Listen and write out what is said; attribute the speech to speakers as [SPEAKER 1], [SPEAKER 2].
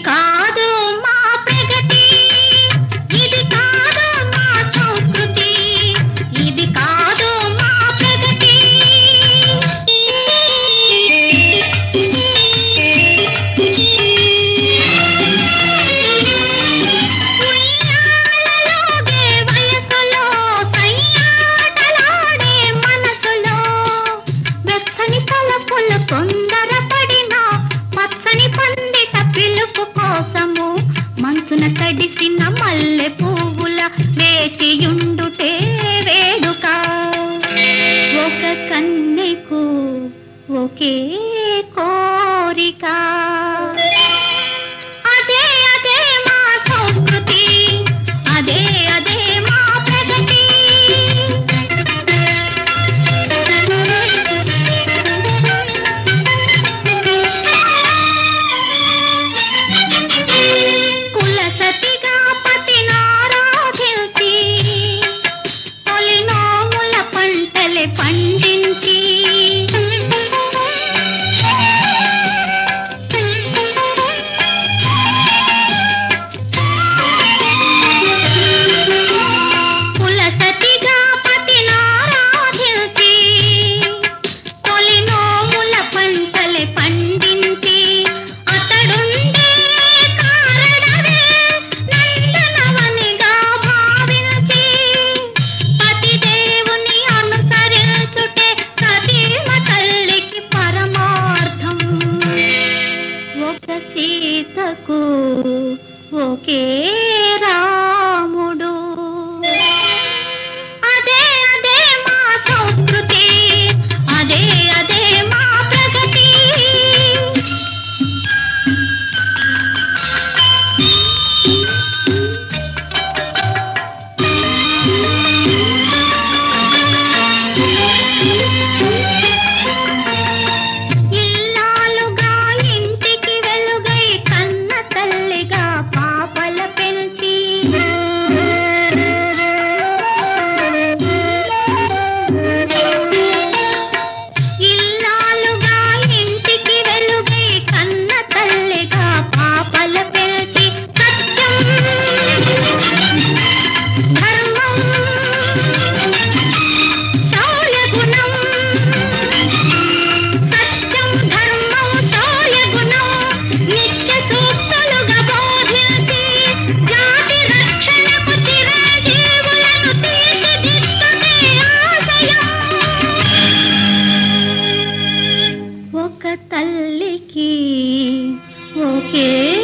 [SPEAKER 1] కాదు మా ప్రగతి, ఇది కాదు మా సంస్కృతి, ఇది కాదు మా ప్రగతి. ఉయ్యాలలోగే వయసులో సయ్యాటలాడే మనసులో వెచ్చని తలపులు తొందరపడిన పచ్చని పండిత పిలుపు కోసము మనసున తడిసిన మల్లె పువ్వుల వేచియుండుటే వేడుక. ఒక కన్నెకు ఒకే కోరిక, అదే అదే మా సంస్కృతి, అదే అదే మా ప్రగతి. కులసతిగా పతినారాధించి తొలి నోముల పంటలే పండించి కులసతిగా పతినారాధించి తొలి నోముల పంటలే పండించి అతడుండే కారణమే నందనవనిగా భావించి పతిదేవుని అనుసరించుటే సతీమ తల్లికి పరమార్థం. ఒక సీతకు ఒకే రాముడు, అదే అదే మా సంస్కృతి, అదే అదే మా ప్రగతి. ఇల్లాలుగా ఇంటికి వెలుగై కన్న తల్లిగా పాపల పెంచి ఇల్లాలుగా ఇంటికి వెలుగై కన్న తల్లిగా పాపల పెంచి సత్యం ధర్మం శౌర్య గుణం, సత్యం ధర్మం శౌర్య గుణం నిత్య సూక్తులుగా బోధించి జాతి రక్షణకు చిరంజీవులను తీర్చిదిద్దుటే ఆశయం. ఒక తల్లికి ఒకే